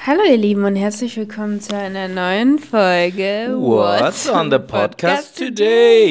Hallo ihr Lieben und herzlich willkommen zu einer neuen Folge What's on the podcast today?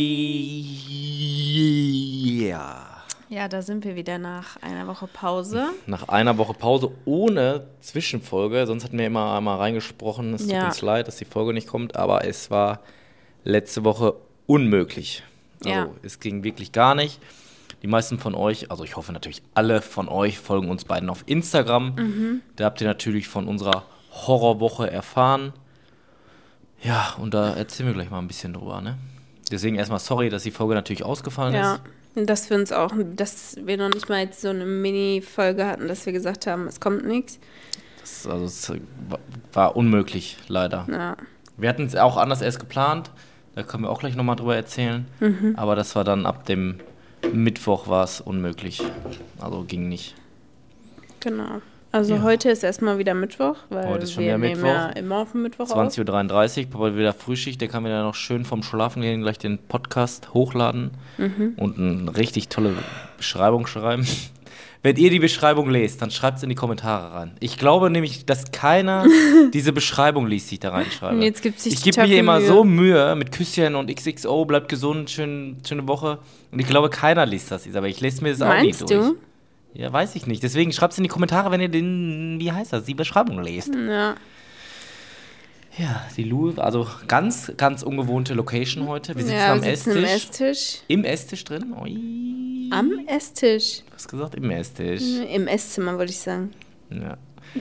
Ja, da sind wir wieder nach einer Woche Pause. Nach einer Woche Pause ohne Zwischenfolge, sonst hatten wir immer einmal reingesprochen, es tut uns leid, dass die Folge nicht kommt, aber es war letzte Woche unmöglich. Also es ging wirklich gar nicht. Die meisten von euch, also ich hoffe natürlich alle von euch, folgen uns beiden auf Instagram. Da habt ihr natürlich von unserer Horrorwoche erfahren. Ja, und da erzählen wir gleich mal ein bisschen drüber, ne? Deswegen erstmal sorry, dass die Folge natürlich ausgefallen ist. Ja, und dass wir noch nicht mal jetzt so eine Mini-Folge hatten, dass wir gesagt haben, es kommt nichts. Es war unmöglich, leider. Ja. Wir hatten es auch anders erst geplant, da können wir auch gleich nochmal drüber erzählen. Aber das war dann ab dem Mittwoch war es unmöglich. Also ging nicht. Genau. Also heute ist erstmal wieder Mittwoch, weil heute ist schon wir wieder nehmen Mittwoch. ja immer auf den Mittwoch 20.33 Uhr, Papa wieder Frühschicht, der kann mir dann noch schön vom Schlafen gehen gleich den Podcast hochladen und eine richtig tolle Beschreibung schreiben. Wenn ihr die Beschreibung lest, dann schreibt es in die Kommentare rein. Ich glaube nämlich, dass keiner diese Beschreibung liest, die ich da reinschreibe. Jetzt gibt's sich ich gebe mir immer so Mühe mit Küsschen und XXO, bleibt gesund, schöne Woche. Und ich glaube, keiner liest das, aber ich lese mir das auch nicht durch. Meinst du? Ja, weiß ich nicht. Deswegen schreibt es in die Kommentare, wenn ihr die Beschreibung lest. Ja. Ja, die Lou, also ganz, ganz ungewohnte Location heute. Wir sitzen am Esstisch. Im Esstisch drin. Ui. Am Esstisch. Du hast gesagt, im Esstisch. Im Esszimmer, würde ich sagen. Ja.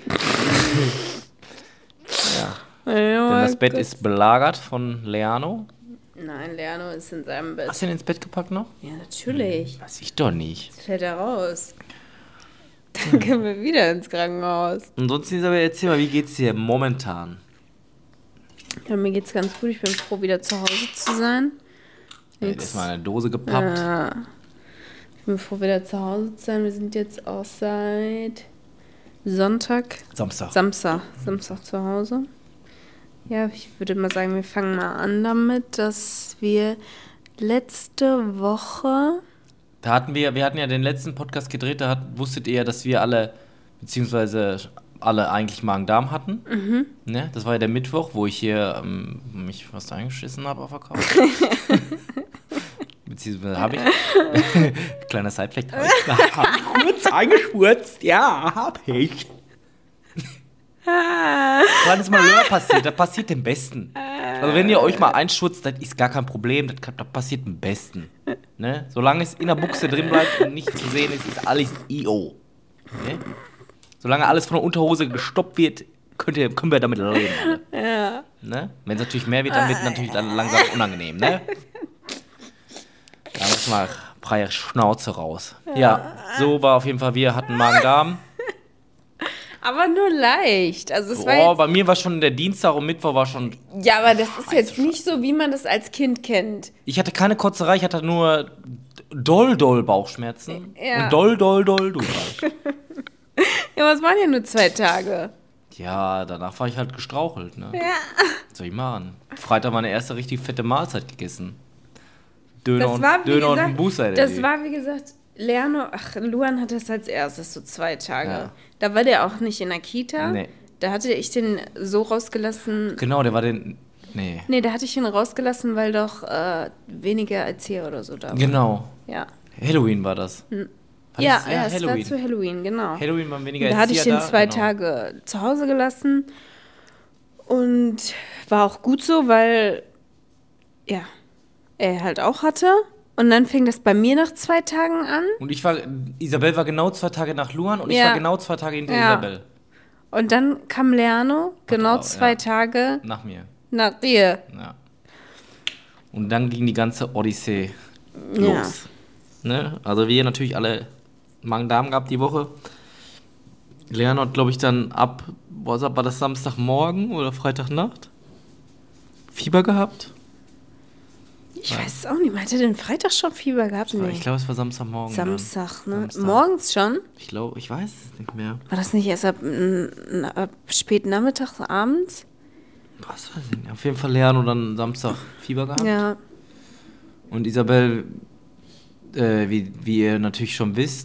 Denn das Bett ist belagert von Leano. Nein, Leano ist in seinem Bett. Hast du ihn ins Bett gepackt noch? Ja, natürlich. Weiß ich doch nicht. Jetzt fällt er raus. Dann können wir wieder ins Krankenhaus. Und sonst, Isabel, erzähl mal, wie geht's dir momentan? Ja, mir geht's ganz gut. Ich bin froh, wieder zu Hause zu sein. Jetzt ist mal eine Dose gepappt. Ich bin froh, wieder zu Hause zu sein. Wir sind jetzt auch seit Samstag zu Hause. Ja, ich würde mal sagen, wir fangen mal an damit, dass wir letzte Woche... Wir hatten ja den letzten Podcast gedreht, wusstet ihr ja, dass wir alle, beziehungsweise alle eigentlich Magen-Darm hatten. Ne? Das war ja der Mittwoch, wo ich hier mich fast eingeschissen habe auf der Couch. Beziehungsweise habe ich. Kleiner Sidefact. Habe ich kurz eingeschwurzt. Ja, habe ich. Wann ist Malheur passiert? Das passiert dem Besten. Also wenn ihr euch mal einschwurzt, das ist gar kein Problem. Das passiert dem Besten. Ne? Solange es in der Buchse drin bleibt und nicht zu sehen ist, ist alles IO. Ne? Solange alles von der Unterhose gestoppt wird, können wir damit leben. Ja. Ne? Wenn es natürlich mehr wird, dann wird es natürlich dann langsam unangenehm. Ne? Da muss mal freie Schnauze raus. Ja, so war auf jeden Fall, wir hatten Magen-Darm. Aber nur leicht. Also es war bei mir war schon der Dienstag und Mittwoch war schon... Ja, aber das ist jetzt nicht so, wie man das als Kind kennt. Ich hatte keine Kotzerei, ich hatte nur doll Bauchschmerzen. Ja. Und doll Durchfall. Ja, aber es waren ja nur 2 Tage. Ja, danach war ich halt gestrauchelt, ne? Ja. Was soll ich machen? Freitag meine erste richtig fette Mahlzeit gegessen. Döner und ein Booster. Das war, wie gesagt, Luan hat das als erstes, so 2 Tage. Ja. Da war der auch nicht in der Kita. Nee. Da hatte ich den so rausgelassen. Genau, der war den... Nee. Nee, da hatte ich ihn rausgelassen, weil doch weniger Erzieher oder so da waren. Genau. Ja. Halloween war das. Ja, es war zu Halloween, genau. Halloween waren weniger Da hatte ich den 2 Tage zu Hause gelassen. Und war auch gut so, weil ja, er halt auch hatte. Und dann fing das bei mir nach 2 Tagen an. Und Isabel war genau 2 Tage nach Luan und ich war genau 2 Tage hinter Isabel. Und dann kam Leano, genau 2 Tage nach mir. Nach dir. Ja. Und dann ging die ganze Odyssee los. Ne? Also wir natürlich alle Magen-Darm gehabt die Woche. Leano hat, glaube ich, dann war das Samstagmorgen oder Freitagnacht? Fieber gehabt? Ich weiß es auch nicht. Man hatte den Freitag schon Fieber gehabt? Nee. Ich glaube, es war Samstagmorgen. Samstag, ne? Samstag. Morgens schon? Ich weiß es nicht mehr. War das nicht erst ab späten Nachmittag, abends? Was weiß ich nicht. Auf jeden Fall Leano dann Samstag Fieber gehabt. Ja. Und Isabel, wie ihr natürlich schon wisst,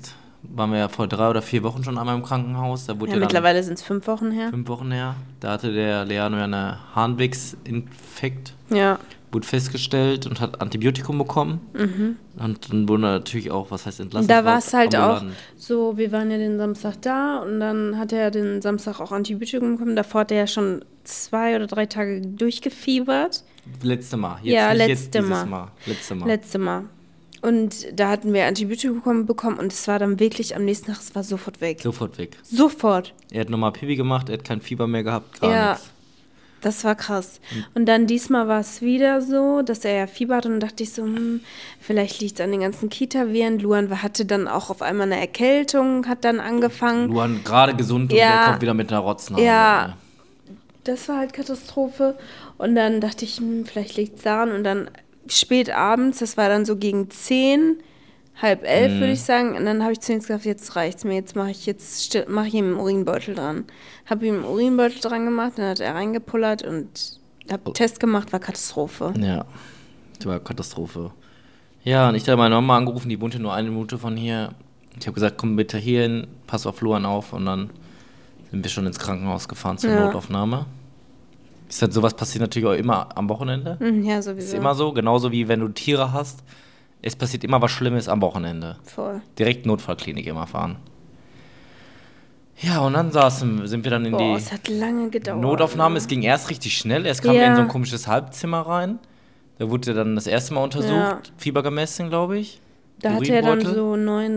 waren wir ja vor 3 oder 4 Wochen schon einmal im Krankenhaus. Da wurde mittlerweile sind es 5 Wochen her. 5 Wochen her. Da hatte der Leano ja eine Harnwegsinfekt. Ja. Wurde festgestellt und hat Antibiotikum bekommen. Und dann wurde natürlich auch, was heißt entlassen? Da war es halt auch so, wir waren ja den Samstag da und dann hat er den Samstag auch Antibiotikum bekommen. Davor hat er ja schon 2 oder 3 Tage durchgefiebert. Letzte Mal. Letzte Mal. Und da hatten wir Antibiotikum bekommen und es war dann wirklich am nächsten Tag, es war sofort weg. Sofort. Er hat nochmal Pipi gemacht, er hat kein Fieber mehr gehabt, gar nichts. Das war krass. Und dann diesmal war es wieder so, dass er ja Fieber hatte und dachte ich so, vielleicht liegt es an den ganzen Kita-Viren. Luan hatte dann auch auf einmal eine Erkältung, hat dann angefangen. Luan gerade gesund und der kommt wieder mit einer Rotznase. Ja, das war halt Katastrophe. Und dann dachte ich, vielleicht liegt es daran. Und dann spät abends, das war dann so gegen 10, 10:30 würde ich sagen. Und dann habe ich zu ihm gesagt, jetzt reicht's mir, jetzt mache ich ihm einen Urinbeutel dran. Habe ihm einen Urinbeutel dran gemacht, dann hat er reingepullert und habe einen Test gemacht, war Katastrophe. Ja, das war Katastrophe. Ja, und ich habe meine Mama angerufen, die wohnte nur 1 Minute von hier. Ich habe gesagt, komm bitte hier hin, pass auf Luan auf. Und dann sind wir schon ins Krankenhaus gefahren zur Notaufnahme. Ist halt sowas passiert natürlich auch immer am Wochenende. Ja, sowieso. Ist immer so, genauso wie wenn du Tiere hast. Es passiert immer was Schlimmes am Wochenende. Voll. Direkt Notfallklinik immer fahren. Ja, und dann sind wir dann in die es hat lange gedauert, Notaufnahme. Es ging erst richtig schnell. Erst kam er in so ein komisches Halbzimmer rein. Da wurde er dann das erste Mal untersucht. Fieber gemessen, glaube ich. Da hatte er dann so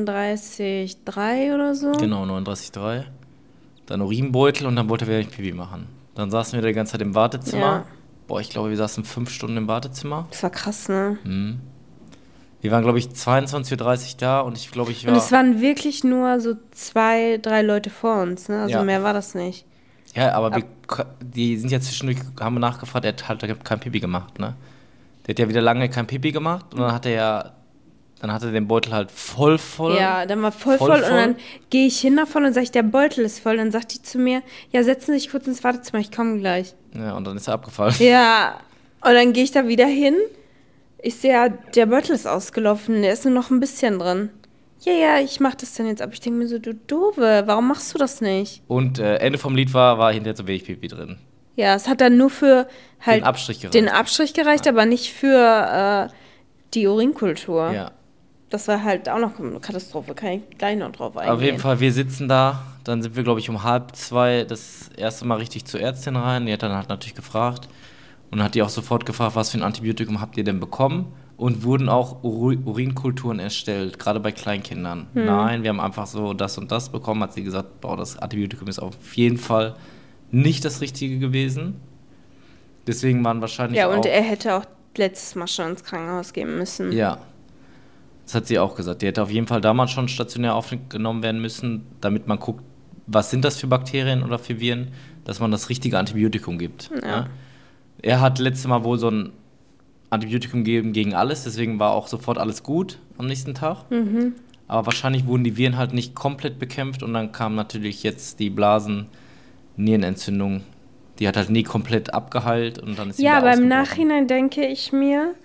39,3 oder so. Genau, 39,3. Dann Urinbeutel und dann wollte er wieder Pipi machen. Dann saßen wir die ganze Zeit im Wartezimmer. Ja. Ich glaube, wir saßen 5 Stunden im Wartezimmer. Das war krass, ne? Wir waren, glaube ich, 22:30 Uhr da und ich glaube, ich war... Und es waren wirklich nur so 2, 3 Leute vor uns, ne? Also mehr war das nicht. Ja, aber die sind ja zwischendurch, haben wir nachgefragt, er hat halt kein Pipi gemacht, ne? Der hat ja wieder lange kein Pipi gemacht und dann hat er den Beutel halt voll. Ja, dann war voll und dann gehe ich hin davon und sage ich, der Beutel ist voll. Dann sagt die zu mir, ja, setzen Sie sich kurz ins Wartezimmer, ich komme gleich. Ja, und dann ist er abgefallen. Ja, und dann gehe ich da wieder hin. Ich sehe, ja, der Beutel ist ausgelaufen, der ist nur noch ein bisschen drin. Ja, ich mach das dann jetzt ab. Ich denke mir so, du Doofe, warum machst du das nicht? Und Ende vom Lied war hinterher so wenig Pipi drin. Ja, es hat dann nur für halt den Abstrich gereicht, aber nicht für die Urinkultur. Ja. Das war halt auch noch eine Katastrophe, kann ich gleich noch drauf eingehen. Auf jeden Fall, wir sitzen da, dann sind wir, glaube ich, um 1:30 das erste Mal richtig zur Ärztin rein. Die hat dann halt natürlich gefragt und hat die auch sofort gefragt, was für ein Antibiotikum habt ihr denn bekommen? Und wurden auch Urinkulturen erstellt, gerade bei Kleinkindern. Nein, wir haben einfach so das und das bekommen, hat sie gesagt, das Antibiotikum ist auf jeden Fall nicht das Richtige gewesen. Deswegen waren wahrscheinlich Ja, und er hätte auch letztes Mal schon ins Krankenhaus gehen müssen. Ja, das hat sie auch gesagt. Die hätte auf jeden Fall damals schon stationär aufgenommen werden müssen, damit man guckt, was sind das für Bakterien oder für Viren, dass man das richtige Antibiotikum gibt. Ja. Er hat letztes Mal wohl so ein Antibiotikum gegeben gegen alles, deswegen war auch sofort alles gut am nächsten Tag. Aber wahrscheinlich wurden die Viren halt nicht komplett bekämpft und dann kam natürlich jetzt die Blasen-Nierenentzündung. Die hat halt nie komplett abgeheilt und dann ist sie wieder aber im Nachhinein denke ich mir,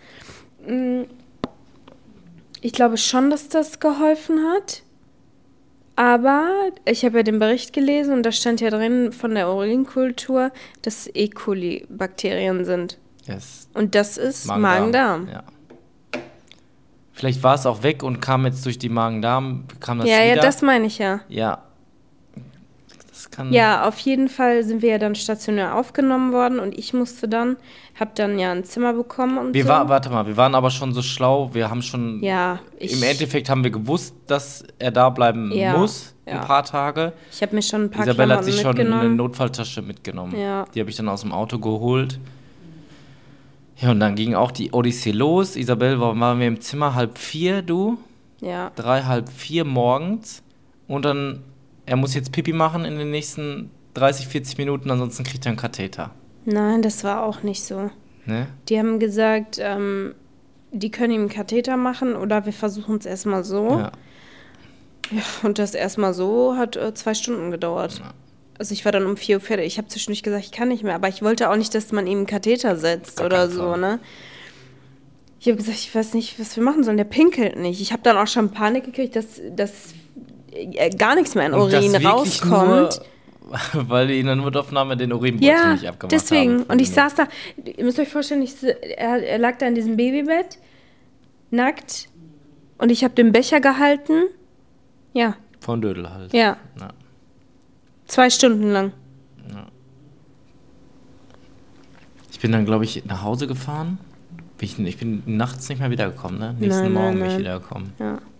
ich glaube schon, dass das geholfen hat. Aber ich habe ja den Bericht gelesen und da stand ja drin von der Urinkultur, dass E. coli-Bakterien sind. Yes. Und das ist Magen-Darm. Ja. Vielleicht war es auch weg und kam jetzt durch die Magen-Darm, kam das wieder. Ja, das meine ich ja. Ja. Das kann ja, auf jeden Fall sind wir ja dann stationär aufgenommen worden und ich habe dann ja ein Zimmer bekommen und wir waren aber schon so schlau, wir haben schon, im Endeffekt haben wir gewusst, dass er da bleiben muss, ein paar Tage. Ich habe mir schon ein paar Isabel hat sich schon eine Notfalltasche mitgenommen. Ja. Die habe ich dann aus dem Auto geholt. Ja, und dann ging auch die Odyssee los. Isabel, waren wir im Zimmer 3:30, du? Ja. 3, 3:30 morgens. Und dann, er muss jetzt Pipi machen in den nächsten 30, 40 Minuten, ansonsten kriegt er einen Katheter. Nein, das war auch nicht so. Ne? Die haben gesagt, die können ihm einen Katheter machen oder wir versuchen es erstmal so. Ja. Ja, und das erstmal so hat 2 Stunden gedauert. Ja. Also ich war dann um 4 Uhr fertig. Ich habe zwischendurch gesagt, ich kann nicht mehr. Aber ich wollte auch nicht, dass man ihm einen Katheter setzt oder so, ne? Ich habe gesagt, ich weiß nicht, was wir machen sollen. Der pinkelt nicht. Ich habe dann auch schon Panik gekriegt, dass gar nichts mehr in Urin rauskommt. Nur, weil die in der Notaufnahme den Urinbeutel nicht abgemacht deswegen. haben. Und ich saß da, ihr müsst euch vorstellen, er lag da in diesem Babybett, nackt, und ich habe den Becher gehalten. Ja. Von Dödel halt. Ja. 2 Stunden lang. Ja. Ich bin dann, glaube ich, nach Hause gefahren. Ich bin nachts nicht mehr wiedergekommen, ne? Nächsten Morgen bin ich wiedergekommen.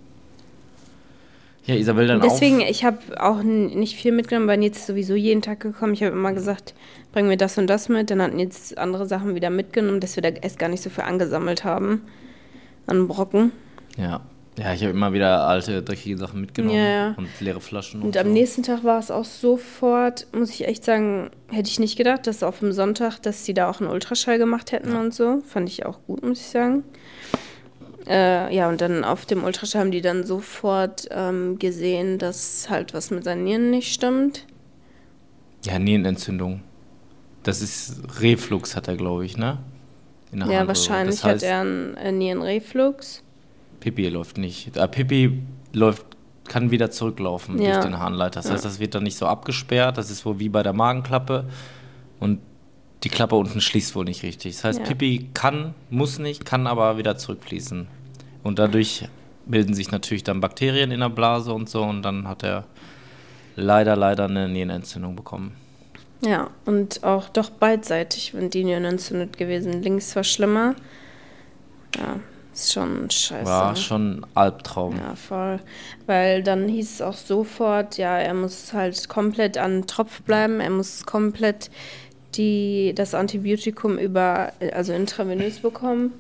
Ja, Isabel dann deswegen, ich habe auch nicht viel mitgenommen, weil Nils ist sowieso jeden Tag gekommen. Ich habe immer gesagt, bring mir das und das mit. Dann hatten jetzt andere Sachen wieder mitgenommen, dass wir da erst gar nicht so viel angesammelt haben an Brocken. Ja, ich habe immer wieder alte, dreckige Sachen mitgenommen und leere Flaschen. Und am nächsten Tag war es auch sofort, muss ich echt sagen, hätte ich nicht gedacht, dass auf dem Sonntag, dass sie da auch einen Ultraschall gemacht hätten und so. Fand ich auch gut, muss ich sagen. Und dann auf dem Ultraschall haben die dann sofort gesehen, dass halt was mit seinen Nieren nicht stimmt. Ja, Nierenentzündung. Das ist Reflux, hat er, glaube ich, ne? Ja, wahrscheinlich hat er einen Nierenreflux. Pipi läuft nicht. Pipi kann wieder zurücklaufen durch den Harnleiter. Das heißt, das wird dann nicht so abgesperrt. Das ist wohl wie bei der Magenklappe. Und die Klappe unten schließt wohl nicht richtig. Das heißt, Pipi muss nicht, kann aber wieder zurückfließen. Und dadurch bilden sich natürlich dann Bakterien in der Blase und so. Und dann hat er leider eine Nierenentzündung bekommen. Ja, und auch doch beidseitig, wenn die Nieren entzündet gewesen. Links war schlimmer. Ja, ist schon scheiße. War schon ein Albtraum. Ja, voll. Weil dann hieß es auch sofort, er muss halt komplett an Tropf bleiben. Er muss komplett das Antibiotikum also intravenös bekommen.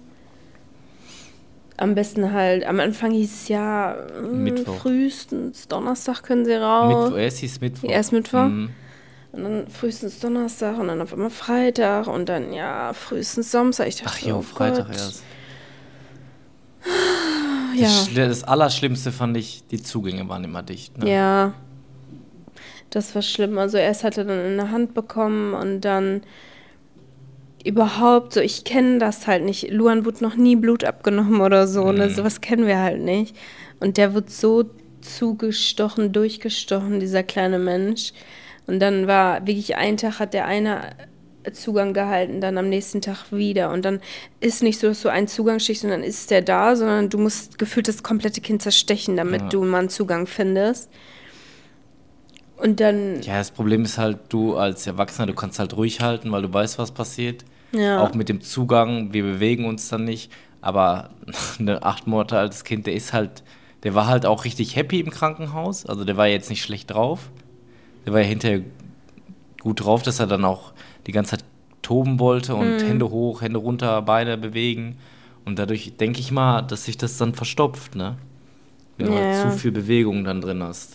Am besten halt, am Anfang hieß es frühestens Donnerstag können sie raus. Erst hieß Mittwoch. Erst Mittwoch. Und dann frühestens Donnerstag und dann auf einmal Freitag und dann frühestens Samstag. Ich dachte, Freitag erst. Das Allerschlimmste fand ich, die Zugänge waren immer dicht. Ne? Ja. Das war schlimm. Also erst hat er dann in der Hand bekommen und dann überhaupt so, ich kenne das halt nicht. Luan wurde noch nie Blut abgenommen oder so. Ne? Sowas kennen wir halt nicht. Und der wird so zugestochen, durchgestochen, dieser kleine Mensch. Und dann war wirklich ein Tag hat der eine Zugang gehalten, dann am nächsten Tag wieder. Und dann ist nicht so, dass du einen Zugang stichst und dann ist der da, sondern du musst gefühlt das komplette Kind zerstechen, damit du mal einen Zugang findest. Und dann... Ja, das Problem ist halt, du als Erwachsener, du kannst halt ruhig halten, weil du weißt, was passiert. Ja. Auch mit dem Zugang, wir bewegen uns dann nicht. Aber ein 8 Monate altes Kind, der war halt auch richtig happy im Krankenhaus. Also der war jetzt nicht schlecht drauf. Der war ja hinterher gut drauf, dass er dann auch die ganze Zeit toben wollte und Hände hoch, Hände runter, Beine bewegen. Und dadurch denke ich mal, dass sich das dann verstopft, ne? Wenn du halt zu viel Bewegung dann drin hast.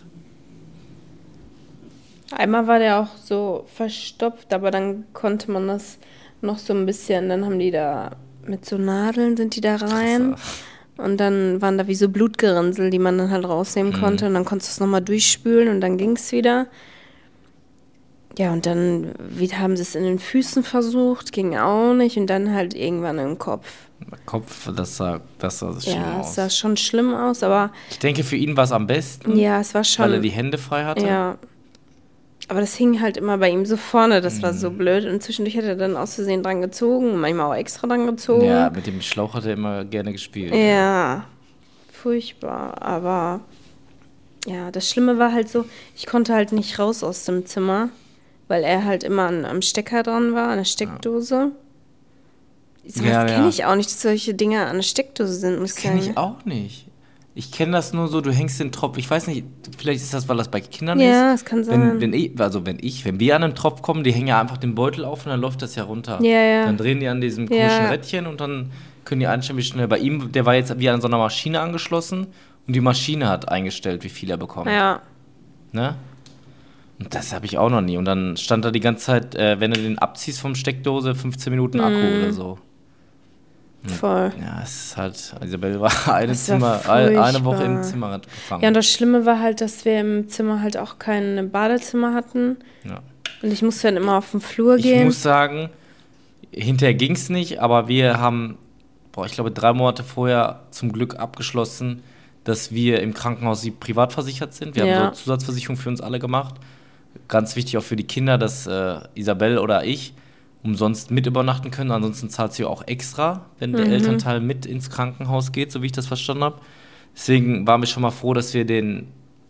Einmal war der auch so verstopft, aber dann konnte man das noch so ein bisschen, dann haben die da mit so Nadeln sind die da rein. Krass. Und dann waren da wie so Blutgerinnsel, die man dann halt rausnehmen konnte. Und dann konntest du es nochmal durchspülen und dann ging es wieder. Ja, und dann haben sie es in den Füßen versucht, ging auch nicht. Und dann halt irgendwann im Kopf. Kopf, das sah schlimm aus. Ja, es sah schon schlimm aus, aber... Ich denke, für ihn war es am besten. Ja, es war schon... Weil er die Hände frei hatte. Ja. Aber das hing halt immer bei ihm so vorne, das war so blöd. Und zwischendurch hat er dann aus Versehen dran gezogen, manchmal auch extra dran gezogen. Ja, mit dem Schlauch hat er immer gerne gespielt. Ja, furchtbar. Aber ja, das Schlimme war halt so, ich konnte halt nicht raus aus dem Zimmer, weil er halt immer am Stecker dran war, an der Steckdose. Das kenne ich auch nicht, dass solche Dinge an der Steckdose sind. Das kenne ich auch nicht. Ich kenne das nur so, du hängst den Tropf, ich weiß nicht, vielleicht ist das, weil das bei Kindern ist. Ja, es kann sein. Wenn wir an einen Tropf kommen, die hängen ja einfach den Beutel auf und dann läuft das ja runter. Ja. Dann drehen die an diesem komischen Rädchen und dann können die einstellen, wie schnell. Bei ihm, der war jetzt wie an so einer Maschine angeschlossen und die Maschine hat eingestellt, wie viel er bekommt. Ja. Ne? Und das habe ich auch noch nie. Und dann stand da die ganze Zeit, wenn du den abziehst vom Steckdose, 15 Minuten Akku oder so. Voll. Ja, es ist halt, Isabel war eine Woche im Zimmer gefangen. Ja, und das Schlimme war halt, dass wir im Zimmer halt auch kein Badezimmer hatten. Ja. Und ich musste dann immer auf den Flur gehen. Ich muss sagen, hinterher ging es nicht, aber wir haben, ich glaube 3 Monate vorher zum Glück abgeschlossen, dass wir im Krankenhaus privat versichert sind. Wir haben so Zusatzversicherung für uns alle gemacht. Ganz wichtig auch für die Kinder, dass Isabel oder ich umsonst mit übernachten können. Ansonsten zahlt sie auch extra, wenn der Elternteil mit ins Krankenhaus geht, so wie ich das verstanden habe. Deswegen waren wir schon mal froh, dass wir den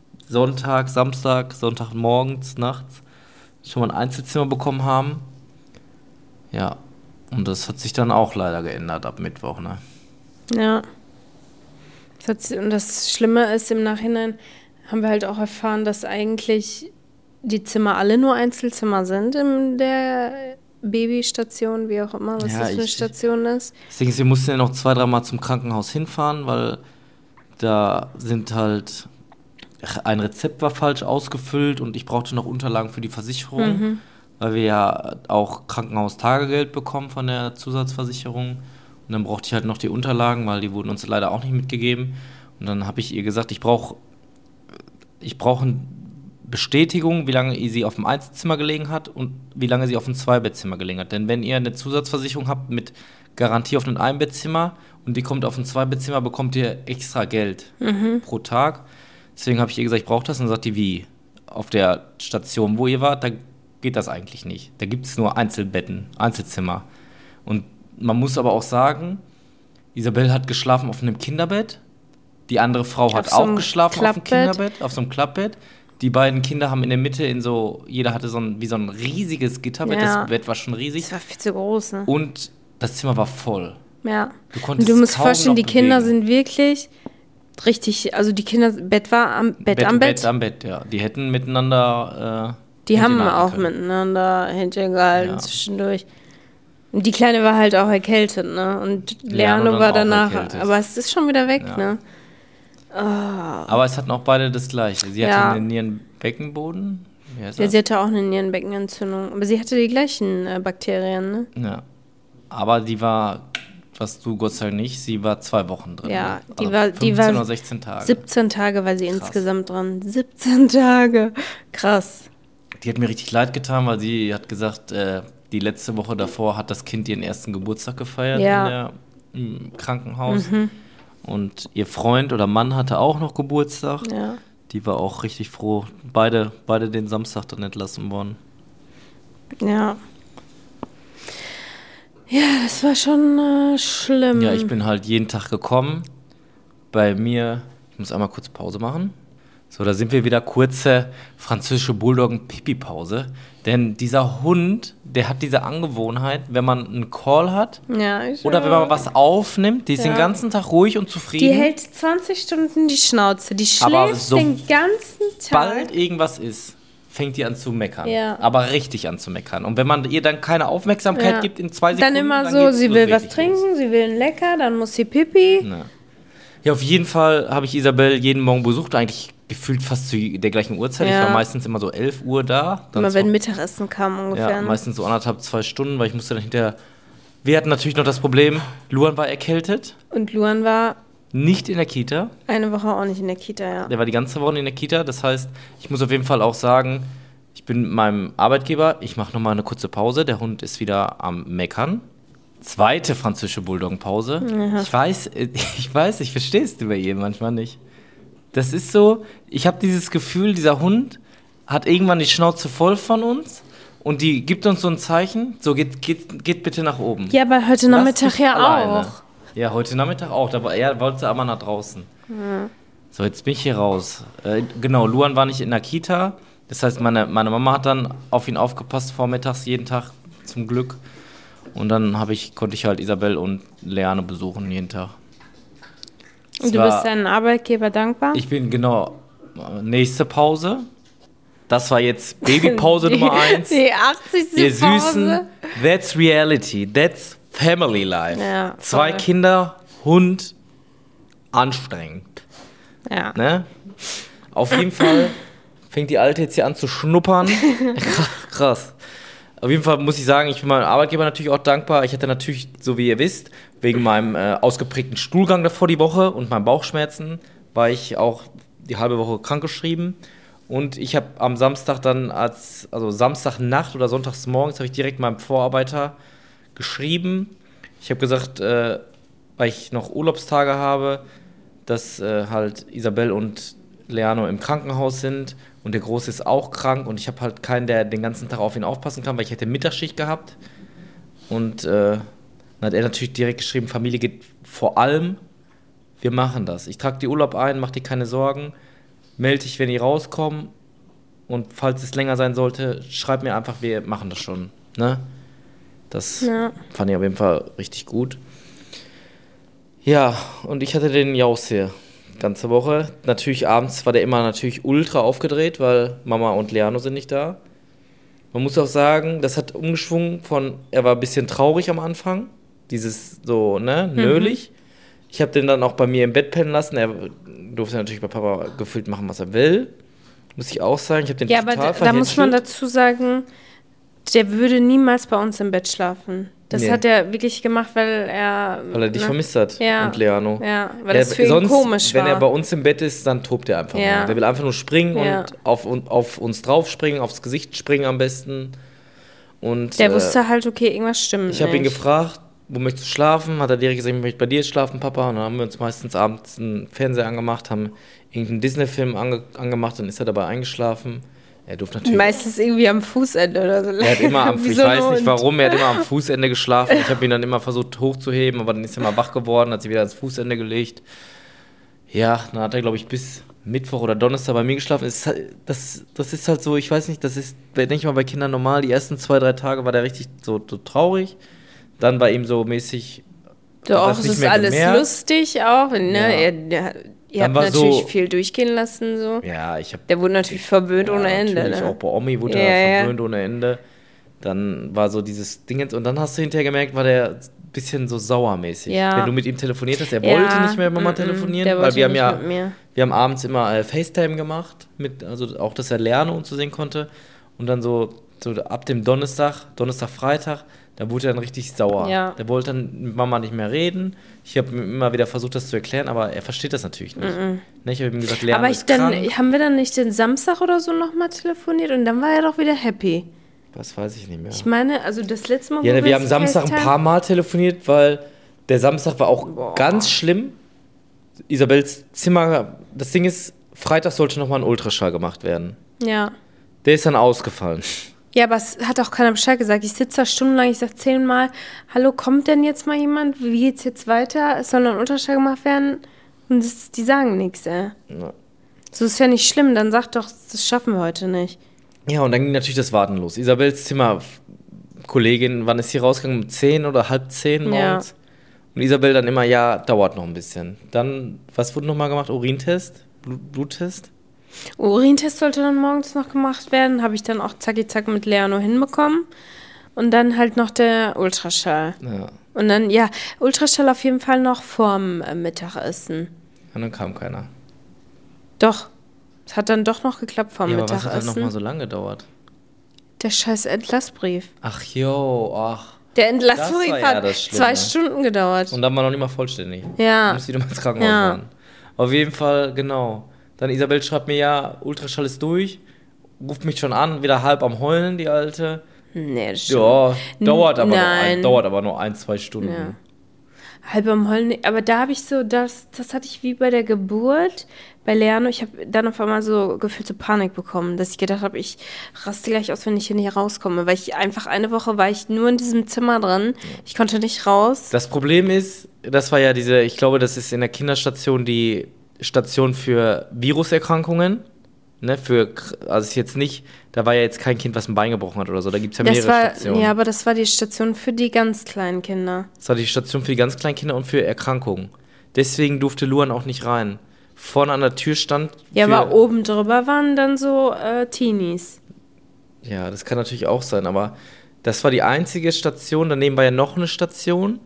Sonntag morgens, nachts schon mal ein Einzelzimmer bekommen haben. Ja, und das hat sich dann auch leider geändert ab Mittwoch, ne? Ja. Und das Schlimme ist, im Nachhinein haben wir halt auch erfahren, dass eigentlich die Zimmer alle nur Einzelzimmer sind in der Babystation, wie auch immer, was das für eine Station ist. Deswegen, wir mussten ja noch 2-3 Mal zum Krankenhaus hinfahren, weil da sind halt, ein Rezept war falsch ausgefüllt und ich brauchte noch Unterlagen für die Versicherung, weil wir ja auch Krankenhaustagegeld bekommen von der Zusatzversicherung. Und dann brauchte ich halt noch die Unterlagen, weil die wurden uns leider auch nicht mitgegeben. Und dann habe ich ihr gesagt, ich brauche eine Bestätigung, wie lange sie auf dem Einzelzimmer gelegen hat und wie lange sie auf dem Zweibettzimmer gelegen hat. Denn wenn ihr eine Zusatzversicherung habt mit Garantie auf ein Einbettzimmer und die kommt auf ein Zweibettzimmer, bekommt ihr extra Geld pro Tag. Deswegen habe ich ihr gesagt, ich brauche das. Und dann sagt die, wie? Auf der Station, wo ihr wart, da geht das eigentlich nicht. Da gibt es nur Einzelbetten, Einzelzimmer. Und man muss aber auch sagen, Isabel hat geschlafen auf einem Kinderbett. Die andere Frau hat auch geschlafen auf einem Kinderbett, auf so einem Klappbett. Die beiden Kinder haben in der Mitte jeder hatte so ein riesiges Gitterbett. Ja. Das Bett war schon riesig. Das war viel zu groß, ne? Und das Zimmer war voll. Ja. Und du musst vorstellen, die Kinder sind wirklich richtig, also die Kinder, Bett war am Bett. Bett am Bett, ja. Die hätten miteinander die haben auch miteinander Händchen gehalten zwischendurch. Und die Kleine war halt auch erkältet, ne? Und Leano war danach, aber es ist schon wieder weg, ne? Oh. Aber es hatten auch beide das Gleiche. Sie hatte einen Nierenbeckenboden. Sie hatte auch eine Nierenbeckenentzündung. Aber sie hatte die gleichen Bakterien, ne? Ja. Aber die war, was du Gott sei Dank nicht, sie war 2 Wochen drin. Ja, ne? die war 15 oder 16 Tage. 17 Tage war sie insgesamt dran. 17 Tage. Krass. Die hat mir richtig leid getan, weil sie hat gesagt, die letzte Woche davor hat das Kind ihren ersten Geburtstag gefeiert im Krankenhaus. Und ihr Freund oder Mann hatte auch noch Geburtstag. Ja. Die war auch richtig froh. Beide den Samstag dann entlassen worden. Ja. Ja, das war schon schlimm. Ja, ich bin halt jeden Tag gekommen. Bei mir, ich muss einmal kurz Pause machen. So, da sind wir wieder, kurze französische Bulldoggen-Pipi-Pause. Denn dieser Hund, der hat diese Angewohnheit, wenn man einen Call hat oder wenn man was aufnimmt, die ist den ganzen Tag ruhig und zufrieden. Die hält 20 Stunden die Schnauze, die schläft den ganzen Tag. Sobald irgendwas ist, fängt die an zu meckern. Ja. Aber richtig an zu meckern. Und wenn man ihr dann keine Aufmerksamkeit gibt in 2 Sekunden, dann immer so, sie will was trinken, sie will ein Lecker, dann muss sie Pipi. Ja, auf jeden Fall habe ich Isabel jeden Morgen besucht, eigentlich gefühlt fast zu der gleichen Uhrzeit. Ja. Ich war meistens immer so 11 Uhr da. Immer wenn Mittagessen kam ungefähr. Ja, meistens so 1,5, 2 Stunden, weil ich musste dann hinterher... Wir hatten natürlich noch das Problem, Luan war erkältet. Und Luan war... Nicht in der Kita. Eine Woche auch nicht in der Kita, ja. Der war die ganze Woche in der Kita. Das heißt, ich muss auf jeden Fall auch sagen, ich bin mit meinem Arbeitgeber, ich mache nochmal eine kurze Pause. Der Hund ist wieder am Meckern. 2. französische Bulldoggenpause. Ja. Ich weiß, ich verstehe es bei ihr manchmal nicht. Das ist so, ich habe dieses Gefühl, dieser Hund hat irgendwann die Schnauze voll von uns und die gibt uns so ein Zeichen, so geht bitte nach oben. Ja, aber heute Nachmittag ja alleine. Auch. Ja, heute Nachmittag auch, er wollte aber nach draußen. Ja. So, jetzt bin ich hier raus. Genau, Luan war nicht in der Kita, das heißt, meine Mama hat dann auf ihn aufgepasst, vormittags jeden Tag, zum Glück. Und dann konnte ich halt Isabel und Leane besuchen jeden Tag. Und du bist deinem Arbeitgeber dankbar? Ich bin, genau, nächste Pause. Das war jetzt Babypause Nummer 1. Die 80. Ihr Süßen, that's reality, that's family life. Ja, 2 Kinder, Hund, anstrengend. Ja. Ne? Auf jeden Fall fängt die Alte jetzt hier an zu schnuppern. Krass. Auf jeden Fall muss ich sagen, ich bin meinem Arbeitgeber natürlich auch dankbar. Ich hatte natürlich, so wie ihr wisst, wegen meinem ausgeprägten Stuhlgang davor die Woche und meinen Bauchschmerzen, war ich auch die halbe Woche krankgeschrieben. Und ich habe am Samstag dann, Samstagnacht oder sonntags morgens, habe ich direkt meinem Vorarbeiter geschrieben. Ich habe gesagt, weil ich noch Urlaubstage habe, dass halt Isabel und Leano im Krankenhaus sind und der Große ist auch krank und ich habe halt keinen, der den ganzen Tag auf ihn aufpassen kann, weil ich hätte Mittagsschicht gehabt. Und dann hat er natürlich direkt geschrieben, Familie geht vor allem, wir machen das. Ich trage die Urlaub ein, mach dir keine Sorgen, melde dich, wenn die rauskommen und falls es länger sein sollte, schreib mir einfach, wir machen das schon. Ne? Das fand ich auf jeden Fall richtig gut. Ja, und ich hatte den Jaus hier ganze Woche. Natürlich abends war der immer natürlich ultra aufgedreht, weil Mama und Leano sind nicht da. Man muss auch sagen, das hat umgeschwungen von, er war ein bisschen traurig am Anfang, dieses so, ne, nölig. Ich habe den dann auch bei mir im Bett pennen lassen. Er durfte natürlich bei Papa gefühlt machen, was er will. Muss ich auch sagen, ich habe den total verhätschelt. Ja, aber da muss man dazu sagen, der würde niemals bei uns im Bett schlafen. Das hat er wirklich gemacht, weil er dich vermisst hat und Leano. Ja, weil das für ihn komisch war. Wenn er bei uns im Bett ist, dann tobt er einfach nur. Der will einfach nur springen und auf uns drauf springen, aufs Gesicht springen am besten. Und der wusste halt, okay, irgendwas stimmt nicht. Ich habe ihn gefragt, wo möchtest du schlafen? Hat er direkt gesagt, ich möchte bei dir schlafen, Papa. Und dann haben wir uns meistens abends einen Fernseher angemacht, haben irgendeinen Disney-Film angemacht, dann ist er dabei eingeschlafen. Er durfte natürlich. Meistens irgendwie am Fußende oder so. Er hat immer ich weiß nicht warum, er hat immer am Fußende geschlafen. Ich habe ihn dann immer versucht hochzuheben, aber dann ist er mal wach geworden, hat sich wieder ans Fußende gelegt. Ja, dann hat er, glaube ich, bis Mittwoch oder Donnerstag bei mir geschlafen. Das ist halt so, ich weiß nicht, das ist, denke ich mal, bei Kindern normal. Die ersten 2-3 Tage war der richtig so traurig. Dann war ihm so mäßig. Doch, es ist alles gemerkt. Lustig auch, ne? Ihr habt natürlich viel durchgehen lassen, so. Ja, der wurde natürlich verwöhnt ohne Ende. Natürlich, ne? Auch bei Omi wurde er verwöhnt ohne Ende. Dann war so dieses Ding, und dann hast du hinterher gemerkt, war der ein bisschen so sauermäßig. Ja. Wenn du mit ihm telefoniert hast, er wollte nicht mehr mit Mama telefonieren, weil wir haben abends immer FaceTime gemacht, also auch, dass er lernen und so sehen konnte. Und dann so ab dem Donnerstag, Freitag, da wurde er dann richtig sauer. Ja. Der wollte dann mit Mama nicht mehr reden. Ich habe immer wieder versucht, das zu erklären, aber er versteht das natürlich nicht. Ne, ich habe ihm gesagt, Lernen ist krank. Haben wir dann nicht den Samstag oder so nochmal telefoniert und dann war er doch wieder happy? Das weiß ich nicht mehr. Ich meine, also das letzte Mal... Ja, wir haben Samstag ein paar Mal telefoniert, weil der Samstag war auch ganz schlimm. Isabels Zimmer, das Ding ist, Freitag sollte nochmal ein Ultraschall gemacht werden. Ja. Der ist dann ausgefallen. Ja, aber es hat auch keiner Bescheid gesagt. Ich sitze da stundenlang, ich sage 10-mal, hallo, kommt denn jetzt mal jemand? Wie geht's jetzt weiter? Es soll noch ein Ultraschall gemacht werden? Und die sagen nichts, ey. Ja. So ist ja nicht schlimm, dann sag doch, das schaffen wir heute nicht. Ja, und dann ging natürlich das Warten los. Isabels Zimmerkollegin, wann ist sie rausgegangen? Um 10 oder halb 10 morgens? Ja. Und Isabel dann immer, ja, dauert noch ein bisschen. Dann, was wurde nochmal gemacht? Urintest? Bluttest? Urintest sollte dann morgens noch gemacht werden. Habe ich dann auch zacki-zack mit Leano hinbekommen. Und dann halt noch der Ultraschall. Ja. Und dann, Ultraschall auf jeden Fall noch vorm Mittagessen. Und dann kam keiner. Doch. Es hat dann doch noch geklappt vorm Mittagessen. Aber was hat dann nochmal so lange gedauert? Der scheiß Entlassbrief. Ach. Der Entlassbrief hat 2 Stunden gedauert. Und dann war noch nicht mal vollständig. Ja. Du musst wieder mal ins Krankenhaus fahren. Auf jeden Fall, genau. Dann Isabel schreibt mir, Ultraschall ist durch, ruft mich schon an, wieder halb am Heulen, die Alte. Nee, das stimmt. Ja, dauert aber nur 1-2 Stunden. Ja. Halb am Heulen, aber da habe ich so, das hatte ich wie bei der Geburt bei Leano. Ich habe dann auf einmal so gefühlt so Panik bekommen, dass ich gedacht habe, ich raste gleich aus, wenn ich hier nicht rauskomme, weil ich einfach eine Woche war ich nur in diesem Zimmer drin. Ich konnte nicht raus. Das Problem ist, das war ja ich glaube, das ist in der Kinderstation die Station für Viruserkrankungen, ne, also ist jetzt nicht, da war ja jetzt kein Kind, was ein Bein gebrochen hat oder so, da gibt es ja mehrere Stationen. Ja, aber das war die Station für die ganz kleinen Kinder. Das war die Station für die ganz kleinen Kinder und für Erkrankungen. Deswegen durfte Luan auch nicht rein. Vorne an der Tür stand... Ja, aber oben drüber waren dann so Teenies. Ja, das kann natürlich auch sein, aber das war die einzige Station, daneben war ja noch eine Station.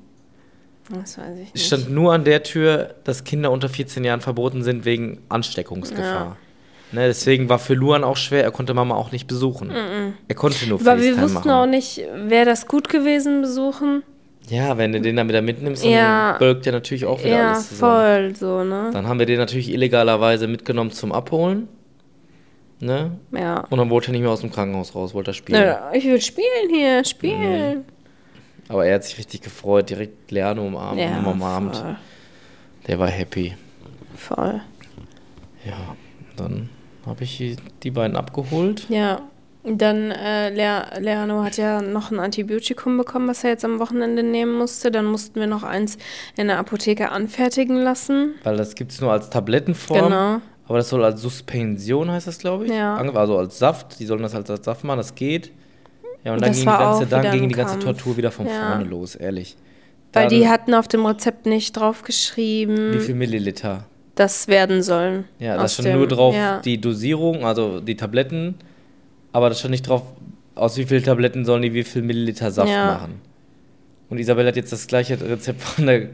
Das weiß ich nicht. Es stand nur an der Tür, dass Kinder unter 14 Jahren verboten sind wegen Ansteckungsgefahr. Ja. Ne, deswegen war für Luan auch schwer, er konnte Mama auch nicht besuchen. Er konnte nur FaceTime machen. Aber wir wussten auch nicht, wäre das gut gewesen, besuchen? Ja, wenn du den dann wieder mitnimmst, dann bölkt ja natürlich auch wieder alles zusammen. Ja, voll so, ne? Dann haben wir den natürlich illegalerweise mitgenommen zum Abholen. Ne? Ja. Und dann wollte er nicht mehr aus dem Krankenhaus raus, wollte er spielen. Ja, ich will spielen. Aber er hat sich richtig gefreut, direkt Leano umarmt. Voll. Der war happy. Voll. Ja, dann habe ich die beiden abgeholt. Ja, dann Leano hat ja noch ein Antibiotikum bekommen, was er jetzt am Wochenende nehmen musste. Dann mussten wir noch eins in der Apotheke anfertigen lassen. Weil das gibt es nur als Tablettenform. Genau. Aber das soll als Suspension, heißt das, glaube ich. Ja. Also als Saft. Die sollen das als Saft machen, das geht. Ja, und dann ging die ganze Tortur wieder von vorne los, ehrlich. Weil die hatten auf dem Rezept nicht draufgeschrieben, wie viel Milliliter das werden sollen. Ja, da stand nur drauf die Dosierung, also die Tabletten. Aber da stand nicht drauf, aus wie vielen Tabletten sollen die wie viel Milliliter Saft machen. Und Isabel hat jetzt das gleiche Rezept von der...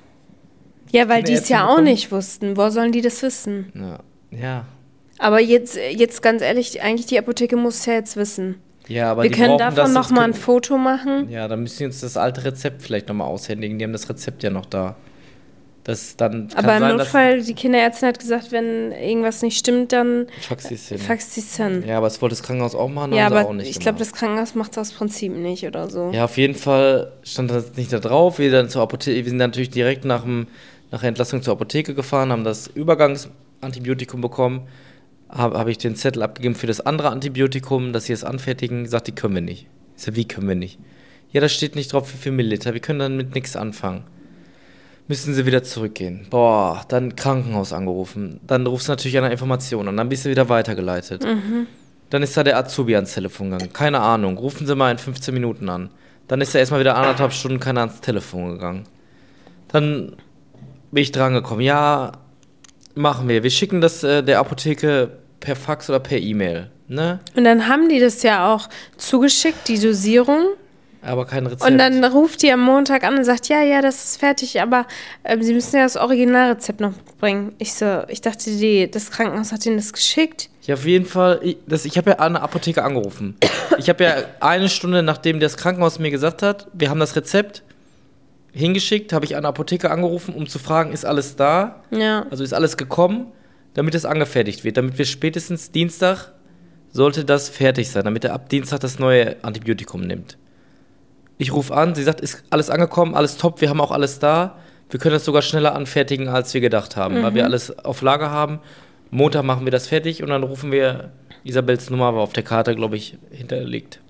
Ja, weil die es ja auch nicht wussten. Wo sollen die das wissen? Ja. Aber jetzt ganz ehrlich, eigentlich die Apotheke muss es ja jetzt wissen. Ja, aber wir können davon nochmal ein Foto machen. Ja, dann müssen wir uns das alte Rezept vielleicht nochmal aushändigen. Die haben das Rezept ja noch da. Das dann aber im Notfall, die Kinderärztin hat gesagt, wenn irgendwas nicht stimmt, dann fax die hin. Ja, aber das wollte das Krankenhaus auch machen, ja, aber auch nicht ich glaube, das Krankenhaus macht es aus Prinzip nicht oder so. Ja, auf jeden Fall stand das nicht da drauf. Wir sind natürlich direkt nach der Entlassung zur Apotheke gefahren, haben das Übergangsantibiotikum bekommen. Habe ich den Zettel abgegeben für das andere Antibiotikum, dass sie es anfertigen. Gesagt, die können wir nicht. Ich sage, wie können wir nicht? Ja, da steht nicht drauf, wie viel Milliliter. Wir können dann mit nichts anfangen. Müssen sie wieder zurückgehen. Boah, dann Krankenhaus angerufen. Dann rufst du natürlich eine Information an. Dann bist du wieder weitergeleitet. Dann ist da der Azubi ans Telefon gegangen. Keine Ahnung. Rufen Sie mal in 15 Minuten an. Dann ist er erstmal wieder 1,5 Stunden keiner ans Telefon gegangen. Dann bin ich dran gekommen. Ja, machen wir. Wir schicken das der Apotheke per Fax oder per E-Mail. Ne? Und dann haben die das ja auch zugeschickt, die Dosierung. Aber kein Rezept. Und dann ruft die am Montag an und sagt, ja, das ist fertig, aber Sie müssen ja das Originalrezept noch bringen. Ich dachte, das Krankenhaus hat Ihnen das geschickt. Ja, auf jeden Fall. Ich habe ja an der Apotheke angerufen. Ich habe ja 1 Stunde, nachdem das Krankenhaus mir gesagt hat, wir haben das Rezept hingeschickt, habe ich an der Apotheke angerufen, um zu fragen, ist alles da? Ja. Also ist alles gekommen, damit es angefertigt wird. Damit wir spätestens Dienstag sollte das fertig sein, damit er ab Dienstag das neue Antibiotikum nimmt. Ich rufe an, sie sagt, ist alles angekommen, alles top, wir haben auch alles da. Wir können das sogar schneller anfertigen, als wir gedacht haben, weil wir alles auf Lager haben. Montag machen wir das fertig und dann rufen wir, Isabels Nummer war auf der Karte, glaube ich, hinterlegt.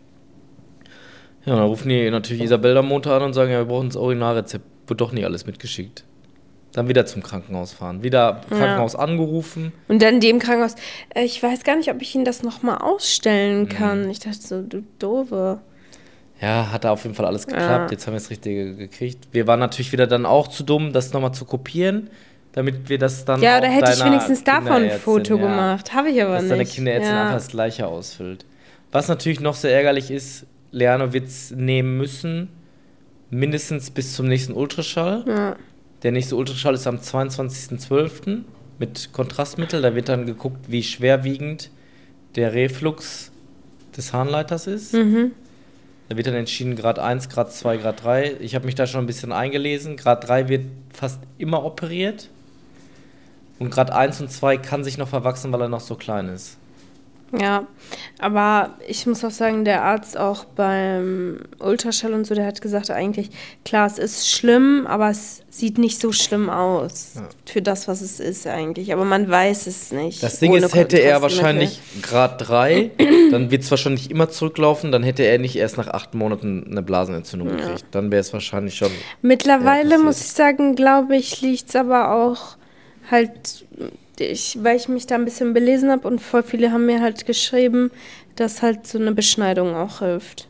Ja, dann rufen die natürlich Isabel am Montag an und sagen, ja, wir brauchen das Originalrezept. Wird doch nicht alles mitgeschickt. Dann wieder zum Krankenhaus fahren. Wieder Krankenhaus angerufen. Und dann dem Krankenhaus, ich weiß gar nicht, ob ich Ihnen das nochmal ausstellen kann. Ich dachte so, du Doofe. Ja, hat da auf jeden Fall alles geklappt. Jetzt haben wir das Richtige gekriegt. Wir waren natürlich wieder dann auch zu dumm, das nochmal zu kopieren, damit wir das dann ja, da hätte ich wenigstens davon ein Foto gemacht. Habe ich aber nicht. Dass deine Kinderärztin einfach das Gleiche ausfüllt. Was natürlich noch sehr ärgerlich ist, Leano wird es nehmen müssen, mindestens bis zum nächsten Ultraschall. Ja. Der nächste Ultraschall ist am 22.12. mit Kontrastmittel. Da wird dann geguckt, wie schwerwiegend der Reflux des Harnleiters ist. Da wird dann entschieden, Grad 1, Grad 2, Grad 3. Ich habe mich da schon ein bisschen eingelesen. Grad 3 wird fast immer operiert. Und Grad 1 und 2 kann sich noch verwachsen, weil er noch so klein ist. Ja, aber ich muss auch sagen, der Arzt auch beim Ultraschall und so, der hat gesagt, eigentlich, klar, es ist schlimm, aber es sieht nicht so schlimm aus für das, was es ist eigentlich. Aber man weiß es nicht. Das Ding ist, hätte er wahrscheinlich Grad 3, dann wird es wahrscheinlich immer zurücklaufen, dann hätte er nicht erst nach 8 Monaten eine Blasenentzündung gekriegt. Dann wäre es wahrscheinlich schon... Mittlerweile, muss ich sagen, glaube ich, liegt es aber auch halt... weil ich mich da ein bisschen belesen habe und voll viele haben mir halt geschrieben, dass halt so eine Beschneidung auch hilft.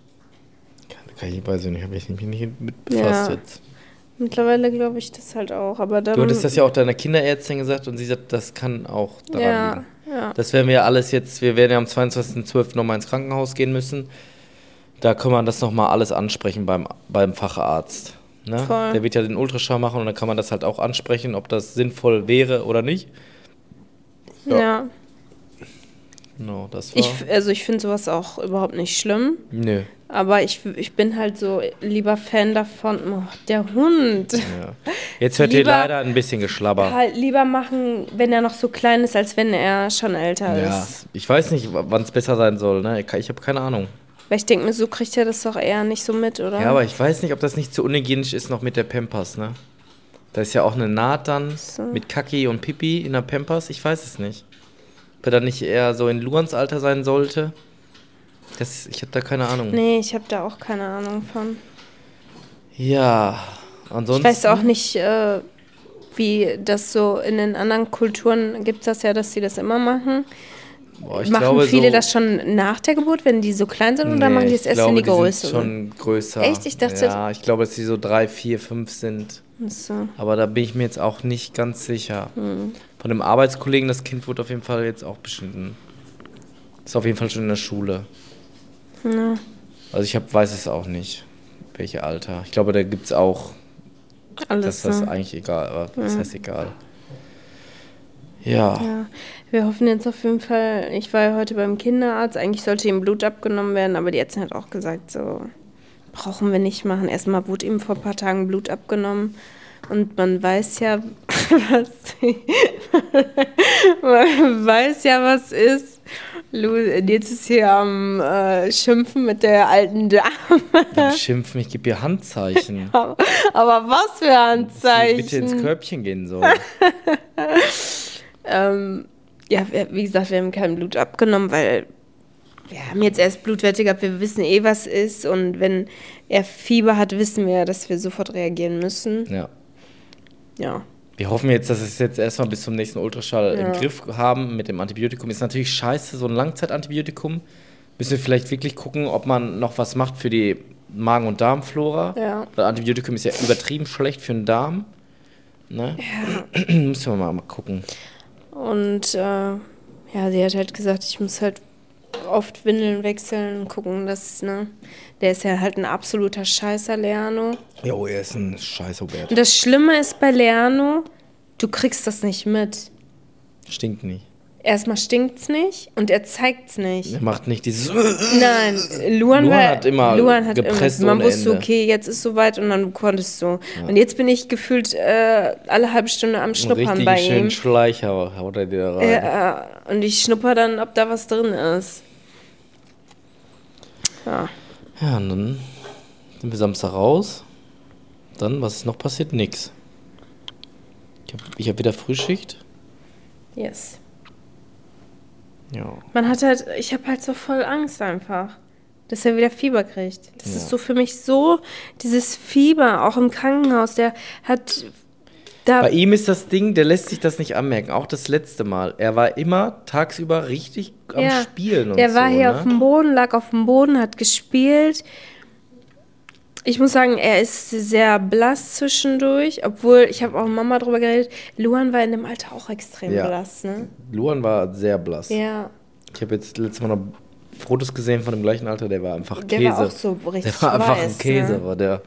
Weiß ich nicht, habe ich mich nicht mit befasst jetzt. Mittlerweile glaube ich das halt auch. Aber dann, du hattest das ja auch deiner Kinderärztin gesagt und sie sagt, das kann auch daran liegen. Ja. Das werden wir ja alles jetzt, wir werden ja am 22.12. nochmal ins Krankenhaus gehen müssen. Da können wir das nochmal alles ansprechen beim Facharzt. Ne? Der wird ja den Ultraschall machen und dann kann man das halt auch ansprechen, ob das sinnvoll wäre oder nicht. Ja. No, das war ich finde sowas auch überhaupt nicht schlimm. Nö. Aber ich bin halt so lieber Fan davon, der Hund. Ja. Jetzt hört ihr leider ein bisschen Geschlabber. Halt lieber machen, wenn er noch so klein ist, als wenn er schon älter ist. Ja, ich weiß nicht, wann es besser sein soll. Ne? Ich habe keine Ahnung. Weil ich denke mir, so kriegt er das doch eher nicht so mit, oder? Ja, aber ich weiß nicht, ob das nicht zu unhygienisch ist noch mit der Pampers, ne? Da ist ja auch eine Naht dann mit Kaki und Pipi in der Pampers. Ich weiß es nicht. Ob er dann nicht eher so in Luans Alter sein sollte. Ich habe da keine Ahnung. Nee, ich habe da auch keine Ahnung von. Ja, ansonsten... Ich weiß auch nicht, wie das so in den anderen Kulturen gibt es das ja, dass sie das immer machen. Boah, ich machen glaube, viele das schon nach der Geburt, wenn die so klein sind, oder machen die es erst in die Größe? Die sind schon größer. Echt? Ich dachte... Ja, ich glaube, dass die so 3, 4, 5 sind. So. Aber da bin ich mir jetzt auch nicht ganz sicher. Von dem Arbeitskollegen, das Kind wurde auf jeden Fall jetzt auch beschnitten. Ist auf jeden Fall schon in der Schule. Ja. Also ich weiß es auch nicht, welche Alter. Ich glaube, da gibt es auch, alles. Das ist eigentlich egal, aber das heißt egal. Ja. Wir hoffen jetzt auf jeden Fall, ich war ja heute beim Kinderarzt, eigentlich sollte ihm Blut abgenommen werden, aber die Ärztin hat auch gesagt, so brauchen wir nicht machen. Erstmal wurde ihm vor ein paar Tagen Blut abgenommen und man weiß ja, was ist. Jetzt ist hier am Schimpfen mit der alten Dame. Schimpfen, ich gebe ihr Handzeichen. Ja, aber was für Handzeichen? Dass sie bitte ins Körbchen gehen soll. Ja, wie gesagt, wir haben kein Blut abgenommen, weil wir haben jetzt erst Blutwerte gehabt, wir wissen was ist. Und wenn er Fieber hat, wissen wir, dass wir sofort reagieren müssen. Ja. Wir hoffen jetzt, dass wir es jetzt erstmal bis zum nächsten Ultraschall im Griff haben mit dem Antibiotikum. Ist natürlich scheiße, so ein Langzeitantibiotikum. Müssen wir vielleicht wirklich gucken, ob man noch was macht für die Magen- und Darmflora. Ja. Das Antibiotikum ist ja übertrieben schlecht für den Darm. Ne? Ja. Müssen wir mal gucken. Und sie hat halt gesagt, ich muss halt oft Windeln wechseln und gucken, dass, der ist ja halt ein absoluter Scheißer, Lerno. Jo, er ist ein Scheiß-Hubert. Und das Schlimme ist bei Lerno, du kriegst das nicht mit. Stinkt nicht. Erstmal stinkt's nicht und er zeigt's nicht. Er macht nicht dieses... Nein, Luan hat immer gepresst man ohne wusste, Ende. Okay, jetzt ist soweit und dann konntest du. Ja. Und jetzt bin ich gefühlt alle halbe Stunde am Schnuppern bei ihm. Richtig schön Schleicher haut er dir da rein. Ja, und ich schnupper dann, ob da was drin ist. Ja. Ja, und dann sind wir Samstag raus. Dann, was ist noch passiert? Nix. Ich hab wieder Frühschicht. Yes. Ja. Ich habe halt so voll Angst einfach, dass er wieder Fieber kriegt. Das ist so für mich so, dieses Fieber, auch im Krankenhaus, der hat... Bei ihm ist das Ding, der lässt sich das nicht anmerken, auch das letzte Mal. Er war immer tagsüber richtig am Spielen und der war hier auf dem Boden, lag auf dem Boden, hat gespielt. Ich muss sagen, er ist sehr blass zwischendurch, obwohl, ich habe auch mit Mama drüber geredet, Luan war in dem Alter auch extrem blass, ne? Luan war sehr blass. Ja. Ich habe jetzt letztes Mal noch Fotos gesehen von dem gleichen Alter, der war einfach Käse. Der war auch so richtig Der war einfach weiß, ein Käse, ne? war der.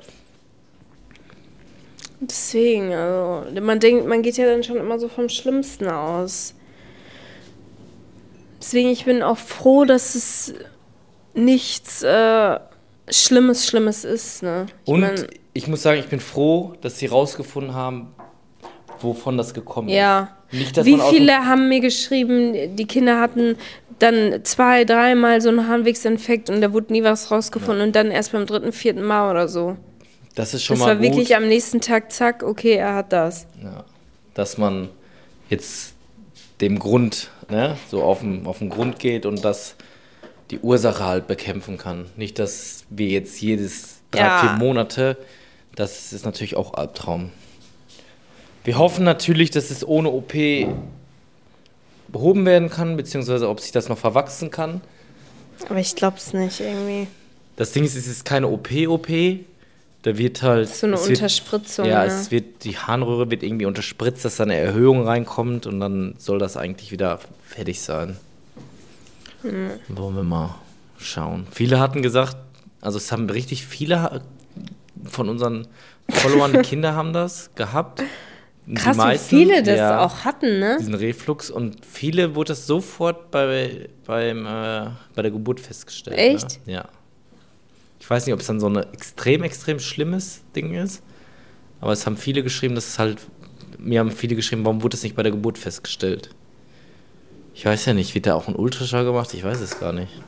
Deswegen, also, man denkt, man geht ja dann schon immer so vom Schlimmsten aus. Deswegen, ich bin auch froh, dass es nichts Schlimmes ist, ne? Ich muss sagen, ich bin froh, dass sie rausgefunden haben, wovon das gekommen ist. Ja. Nicht, dass Wie viele haben mir geschrieben, die Kinder hatten dann 2-, 3-mal so einen Harnwegsinfekt und da wurde nie was rausgefunden und dann erst beim 3., 4. Mal oder so. Das ist schon mal gut. Das war wirklich am nächsten Tag, zack, okay, er hat das. Ja. Dass man jetzt dem Grund, ne, so auf den Grund geht und das die Ursache halt bekämpfen kann. Nicht, dass wir jetzt jedes 3-4 Monate, das ist natürlich auch Albtraum. Wir hoffen natürlich, dass es ohne OP behoben werden kann, beziehungsweise ob sich das noch verwachsen kann. Aber ich glaube es nicht irgendwie. Das Ding ist, es ist keine OP. Da wird halt... So eine Unterspritzung. Es wird, die Harnröhre wird irgendwie unterspritzt, dass da eine Erhöhung reinkommt und dann soll das eigentlich wieder fertig sein. Wollen wir mal schauen. Viele hatten gesagt, also es haben richtig viele von unseren Followern, Kinder haben das gehabt. Krass, wie viele das auch hatten, ne? Diesen Reflux und viele wurde das sofort bei der Geburt festgestellt. Echt? Ne? Ja. Ich weiß nicht, ob es dann so ein extrem schlimmes Ding ist, aber es haben viele geschrieben, mir haben viele geschrieben, warum wurde das nicht bei der Geburt festgestellt? Ich weiß ja nicht, wird da auch ein Ultraschall gemacht? Ich weiß es gar nicht.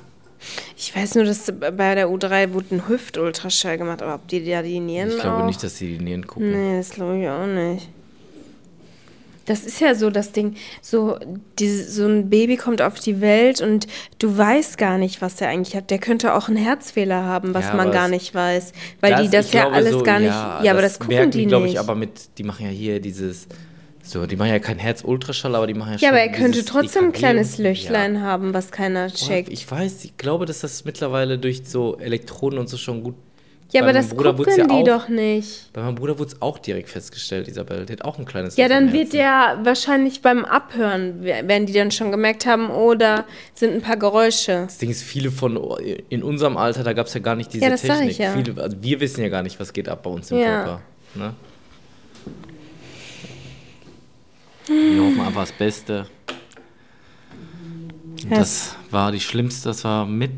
Ich weiß nur, dass bei der U3 wurde ein Hüftultraschall gemacht, aber ob die da die Nieren Ich glaube nicht, dass die Nieren gucken. Nee, das glaube ich auch nicht. Das ist ja so das Ding, so ein Baby kommt auf die Welt und du weißt gar nicht, was der eigentlich hat. Der könnte auch einen Herzfehler haben, was man gar nicht weiß. Weil die das ja alles gar nicht... Ja, aber das gucken die nicht. glaube ich, aber die machen ja hier dieses... So, die machen ja kein Herzultraschall, aber die machen ja schon... Ja, aber er könnte trotzdem ein kleines Löchlein haben, was keiner checkt. Ich glaube, dass das mittlerweile durch so Elektroden und so schon gut... Ja, aber das gucken die doch nicht. Bei meinem Bruder wurde es auch direkt festgestellt, Isabel. Der hat auch ein kleines... Ja, dann wird der wahrscheinlich beim Abhören, werden die dann schon gemerkt haben, oh, da sind ein paar Geräusche. Das Ding ist, viele in unserem Alter, da gab es ja gar nicht diese Technik. Sag ich, ja. Also wir wissen ja gar nicht, was geht ab bei uns im Körper. Ne? Wir hoffen einfach das Beste. Das war die schlimmste, das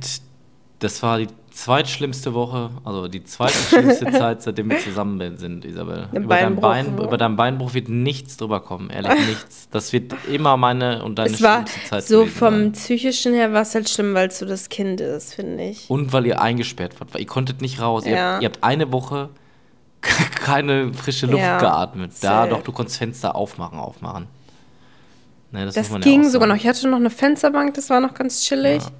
war die zweitschlimmste Woche, also die zweitschlimmste Zeit, seitdem wir zusammen sind, Isabel. Über deinen Beinbruch wird nichts drüber kommen, ehrlich, nichts. Das wird immer meine und deine schlimmste Zeit so vom Psychischen her war es halt schlimm, weil es so das Kind ist, finde ich. Und weil ihr eingesperrt wart, weil ihr konntet nicht raus. Ihr habt eine Woche keine frische Luft geatmet. Du konntest Fenster aufmachen. Nee, das ging sogar noch. Ich hatte noch eine Fensterbank, das war noch ganz chillig. Ja.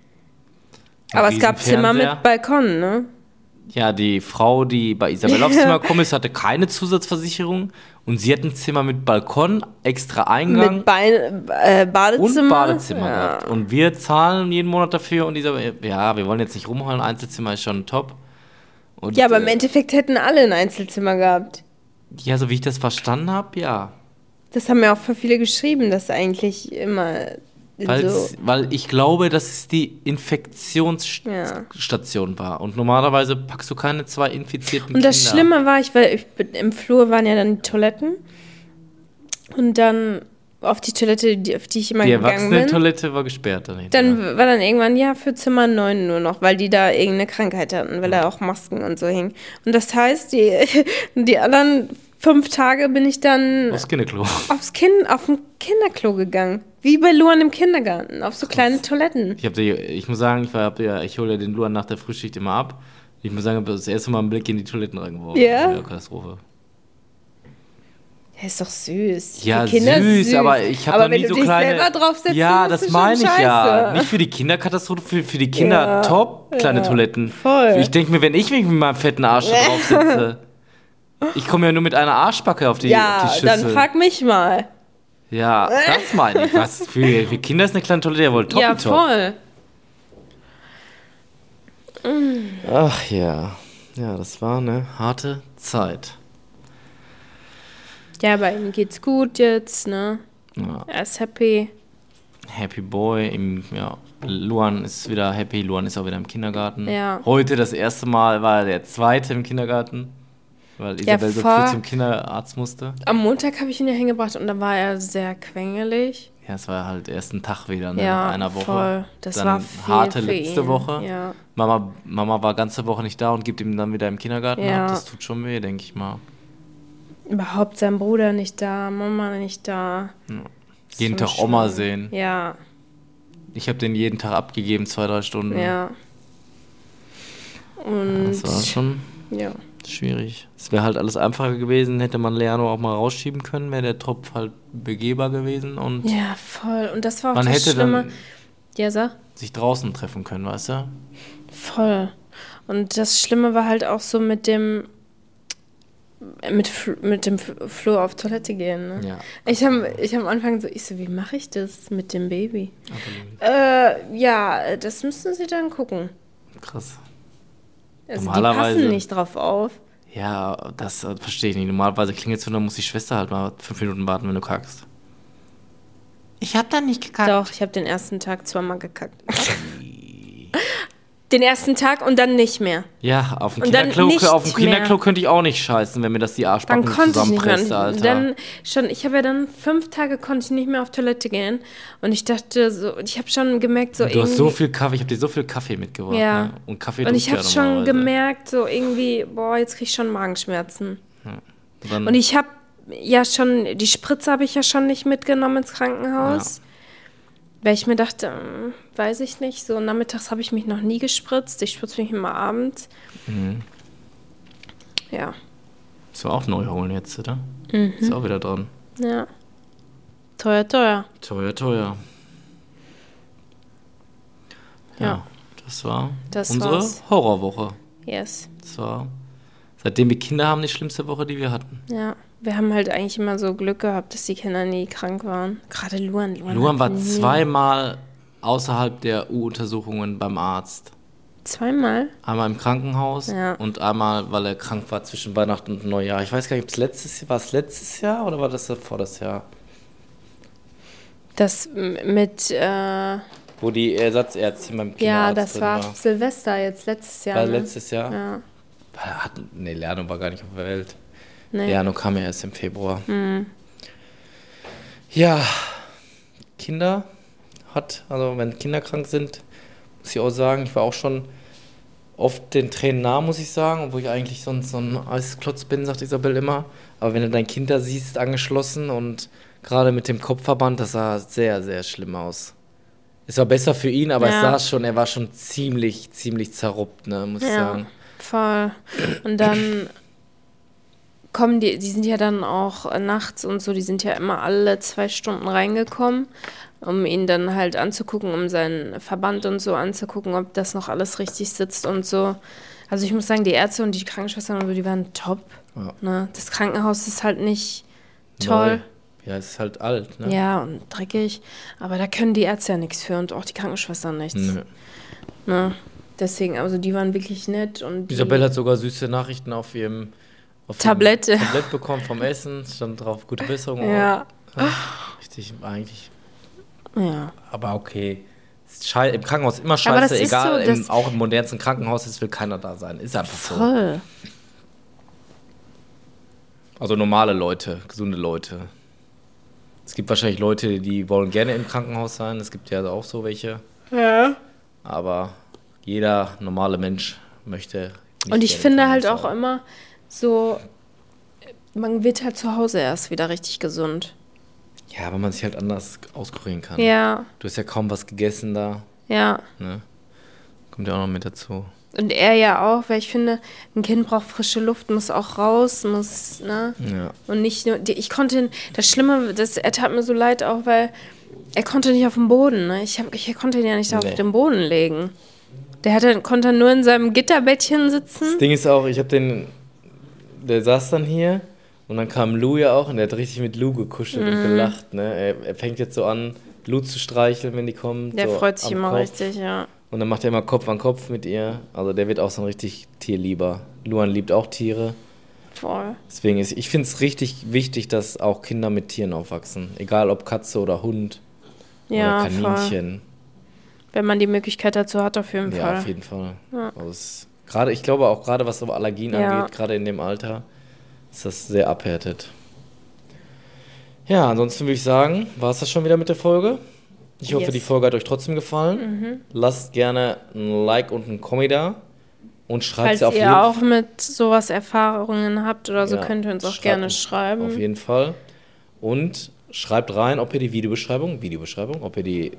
Aber es gab Zimmer mit Balkon, ne? Ja, die Frau, die bei Isabel aufs Zimmer gekommen ist, hatte keine Zusatzversicherung. Und sie hat ein Zimmer mit Balkon, extra Eingang. Mit Badezimmer. Und Badezimmer gehabt. Und wir zahlen jeden Monat dafür. Und Isabel, wir wollen jetzt nicht rumholen, Einzelzimmer ist schon top. Und, aber im Endeffekt hätten alle ein Einzelzimmer gehabt. Ja, so wie ich das verstanden habe, ja. Das haben ja auch für viele geschrieben, dass eigentlich immer... Weil ich glaube, dass es die Infektionsstation war. Und normalerweise packst du keine 2 infizierten Kinder. Und das Schlimme war, im Flur waren ja dann die Toiletten. Und dann auf die Toilette, auf die ich immer gegangen bin. Die Erwachsenen-Toilette war gesperrt. Dann war dann irgendwann, für Zimmer 9 nur noch, weil die da irgendeine Krankheit hatten, weil da auch Masken und so hingen. Und das heißt, die anderen 5 Tage bin ich dann aufs Kinderklo. Auf dem Kinderklo gegangen. Wie bei Luan im Kindergarten, auf so kleine Toiletten. Ich muss sagen, ich hole ja den Luan nach der Frühschicht immer ab. Ich muss sagen, ich habe das erste Mal einen Blick in die Toiletten reingeworfen. Ja? Katastrophe. Ja, ist doch süß. Ja, süß, aber ich habe noch nie so kleine... Aber wenn du dich selber draufsetzen ja, das meine ich ja. Nicht für die Kinderkatastrophe, für die Kinder top, kleine Toiletten. Voll. Ich denke mir, wenn ich mich mit meinem fetten Arsch da draufsetze... Ich komme ja nur mit einer Arschbacke auf die Schüssel. Ja, dann frag mich mal. Ja, das meine ich. Was für Kinder ist eine kleine Toilette ja wohl top. Ja, voll. Ach ja. Ja, das war eine harte Zeit. Ja, bei ihm geht's gut jetzt, ne? Ja. Er ist happy. Happy Boy. Luan ist wieder happy. Luan ist auch wieder im Kindergarten. Ja. Heute das erste Mal war er der Zweite im Kindergarten. Weil Isabel so früh zum Kinderarzt musste. Am Montag habe ich ihn ja hingebracht und da war er sehr quengelig. Ja, es war halt erst ein Tag wieder, nach einer Woche. Voll. Das dann war viel harte für letzte ihn. Woche. Ja. Mama war ganze Woche nicht da und gibt ihm dann wieder im Kindergarten ab. Das tut schon weh, denke ich mal. Überhaupt sein Bruder nicht da, Mama nicht da. Ja. Jeden Tag Oma sehen. Ja. Ich habe den jeden Tag abgegeben, 2-3 Stunden. Ja. Und das war schon schwierig. Es wäre halt alles einfacher gewesen, hätte man Leano auch mal rausschieben können, wäre der Tropf halt begehbar gewesen. Und ja, voll. Und das war auch man das hätte Schlimme. Dann sich draußen treffen können, weißt du? Voll. Und das Schlimme war halt auch so mit dem Flo auf Toilette gehen. Ne? Ja. Ich hab am Anfang wie mache ich das mit dem Baby? Das müssen sie dann gucken. Krass. Also die passen nicht drauf auf. Ja, das verstehe ich nicht. Normalerweise klingelt es und dann muss die Schwester halt mal 5 Minuten warten, wenn du kackst. Ich hab da nicht gekackt. Doch, ich habe den ersten Tag 2-mal gekackt. Den ersten Tag und dann nicht mehr. Ja, auf dem Kinderklo könnte ich auch nicht scheißen, wenn mir das die Arschbacken zusammenpresst, Alter. Ich habe ja dann 5 Tage konnte ich nicht mehr auf Toilette gehen und ich dachte so, ich habe schon gemerkt so du hast so viel Kaffee, ich habe dir so viel Kaffee mitgebracht. Ja. Ne? Und Kaffee und ich habe schon gemerkt so irgendwie, jetzt krieg ich schon Magenschmerzen. Ja. Und ich habe ja schon, die Spritze habe ich ja schon nicht mitgenommen ins Krankenhaus. Weil ich mir dachte, weiß ich nicht, so nachmittags habe ich mich noch nie gespritzt. Ich spritze mich immer abends. Ja. Das war auch neu holen jetzt, oder? Ist auch wieder dran. Ja. Teuer, teuer. Teuer, teuer. Ja, das war unsere Horrorwoche. Yes. Das war, seitdem wir Kinder haben, die schlimmste Woche, die wir hatten. Ja, wir haben halt eigentlich immer so Glück gehabt, dass die Kinder nie krank waren. Gerade Luan. Luan war zweimal außerhalb der U-Untersuchungen beim Arzt. Zweimal? Einmal im Krankenhaus und einmal, weil er krank war zwischen Weihnachten und Neujahr. Ich weiß gar nicht, war es letztes Jahr oder war das vor das Jahr? Das mit, wo die Ersatzärztin beim Kinderarzt ja, das war Silvester jetzt, letztes Jahr. War letztes Jahr? Ja. Lerno war gar nicht auf der Welt. Nee. Lerno kam ja erst im Februar. Ja, Kinder also wenn Kinder krank sind, muss ich auch sagen, ich war auch schon oft den Tränen nah, muss ich sagen, obwohl ich eigentlich sonst so ein Eisklotz bin, sagt Isabel immer. Aber wenn du dein Kind da siehst, angeschlossen und gerade mit dem Kopfverband, das sah sehr, sehr schlimm aus. Es war besser für ihn, aber er war schon ziemlich zerruppt, ne, muss ich sagen. Voll. Und dann kommen die sind ja dann auch nachts und so, die sind ja immer alle 2 Stunden reingekommen, um ihn dann halt anzugucken, um seinen Verband und so anzugucken, ob das noch alles richtig sitzt und so. Also ich muss sagen, die Ärzte und die Krankenschwestern und so, die waren top. Ja. Ne? Das Krankenhaus ist halt nicht toll. Ja, es ist halt alt, ne? Ja, und dreckig. Aber da können die Ärzte ja nichts für und auch die Krankenschwestern nichts. Nö. Ne? Deswegen, also die waren wirklich nett. Und Isabel hat sogar süße Nachrichten auf ihrem Tablett bekommen vom Essen. Stand drauf, gute Besserung. Ja. Richtig, eigentlich. Ja. Aber okay. Im Krankenhaus immer scheiße, egal. So, auch im modernsten Krankenhaus, es will keiner da sein. Ist einfach voll. So. Also normale Leute, gesunde Leute. Es gibt wahrscheinlich Leute, die wollen gerne im Krankenhaus sein. Es gibt ja auch so welche. Ja. Aber jeder normale Mensch möchte nicht. Und ich finde halt auch immer so, man wird halt zu Hause erst wieder richtig gesund. Ja, weil man sich halt anders auskurieren kann. Ja. Du hast ja kaum was gegessen da. Ja. Ne? Kommt ja auch noch mit dazu. Und er ja auch, weil ich finde, ein Kind braucht frische Luft, muss auch raus, ne? Ja. Und nicht nur, das Schlimme, er tat mir so leid auch, weil er konnte nicht auf dem Boden, ne? Ich konnte ihn ja nicht auf den Boden legen. Konnte nur in seinem Gitterbettchen sitzen. Das Ding ist auch, der saß dann hier und dann kam Lou ja auch und der hat richtig mit Lou gekuschelt und gelacht, ne? Er fängt jetzt so an, Lou zu streicheln, wenn die kommen. Der so freut sich immer Kopf. richtig, ja. Und dann macht er immer Kopf an Kopf mit ihr. Also der wird auch so ein richtig Tierlieber. Luan liebt auch Tiere. Voll. Deswegen ich finde es richtig wichtig, dass auch Kinder mit Tieren aufwachsen. Egal ob Katze oder Hund oder Kaninchen. Voll. Wenn man die Möglichkeit dazu hat, auf jeden Fall. Ja, auf jeden Fall. Ja. Also ich glaube auch gerade, was so Allergien angeht, gerade in dem Alter, ist das sehr abhärtet. Ja, ansonsten würde ich sagen, war es das schon wieder mit der Folge. Ich hoffe, die Folge hat euch trotzdem gefallen. Lasst gerne ein Like und ein Kommi da. Und schreibt sie auf jeden Fall. Falls ihr auch mit sowas Erfahrungen habt oder so, könnt ihr uns auch gerne schreiben. Auf jeden Fall. Und schreibt rein, ob ihr die Videobeschreibung, ob ihr die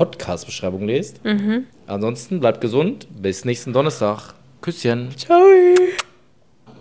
Podcast-Beschreibung lest. Ansonsten bleibt gesund. Bis nächsten Donnerstag. Küsschen. Ciao.